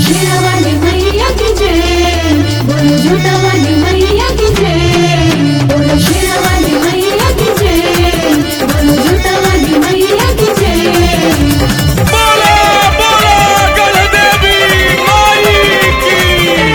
शेरावाली मैया की जय, बोलो झूठावाली मैया की जय, बोलो शेरावाली मैया की जय, बोलो झूठावाली मैया की जय। बोलो बोलो गणदेवी माई की।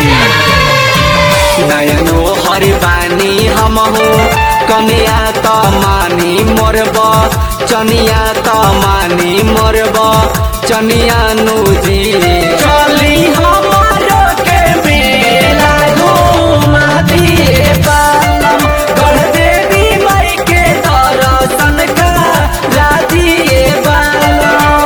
नयनो हरिबानी हम हो कनिया त मानी मोरब चनिया त मानी मोरब चनिया नुजी चली हमारो के मेला घुमा दिए बालम गणदेवी माई के दर्शन करा दिए बालम।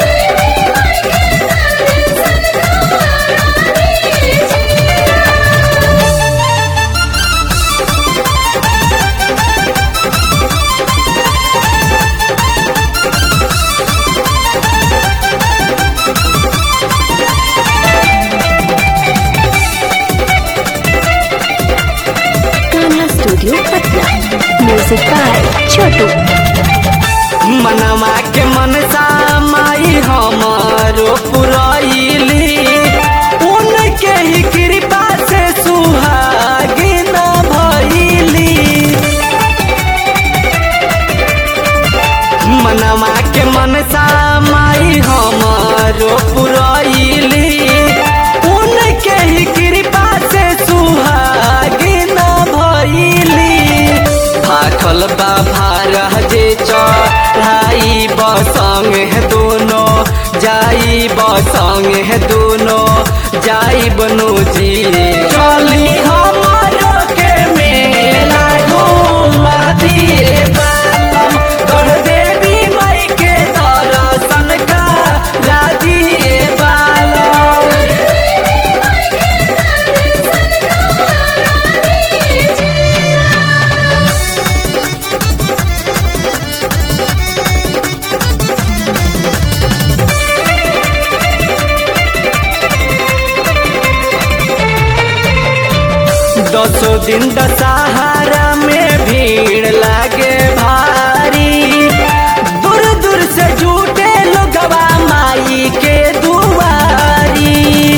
Kanha studio Patna. Music by Chhotu. मनवा के मनसा माई हमारो पुरैली उनके ही कृपा से सुहागिन भइली। मनवा के मनसा माई हमारो पुरैली उनके ही कृपा से सुहागिन भइली। भाखल बाबा जे चढ़ाई बसंग है दोनों जाई बसंग है दोनों जाई बनु जी चली हमारो के मेला घुमा दिए बालम गणदेवी माई के दर्शन करा दिए बालम। दसों दिन दशहरा में भीड़ लागे भारी दूर दूर से जुटे लोगवा माई के दुआरी।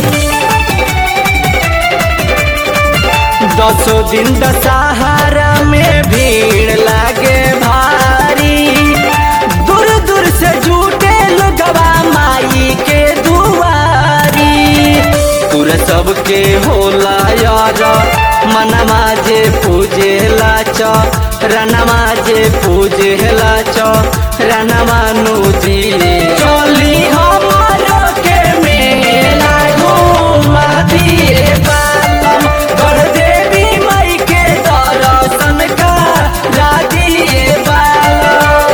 दसों दिन दशहरा में भीड़ लागे भारी दूर दूर से जुटे लोगवा माई के दुआरी। पूरा सबके होला यार मनवा जे पूजे लाच रनवा जे पूजे लाच रनवा नुजी चली हमारो के मेला घुमा दिए बालम गणदेवी माई के दर्शन करा दिए बालम।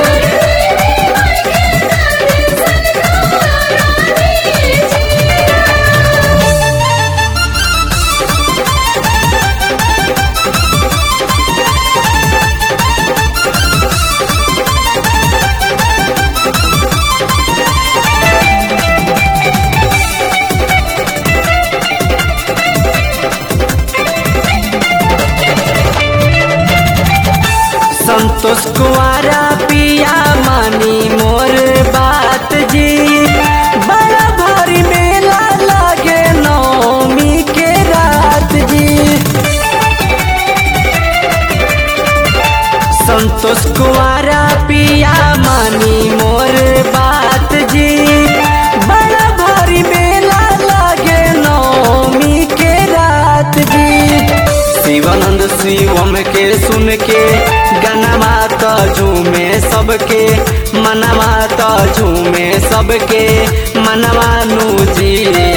संतोष कुआरा पिया मानी मोर बात जी बड़ा भारी मेला लागे नौमी के रात जी। संतोष कुआरा पिया मानी मोर बात जी बड़ा भारी मेला लागे नौमी के रात जी। शिवानंद शिवम के सुन के गनमा त झूमे सबके मनवा त झूमे सबके मनवा नु जी।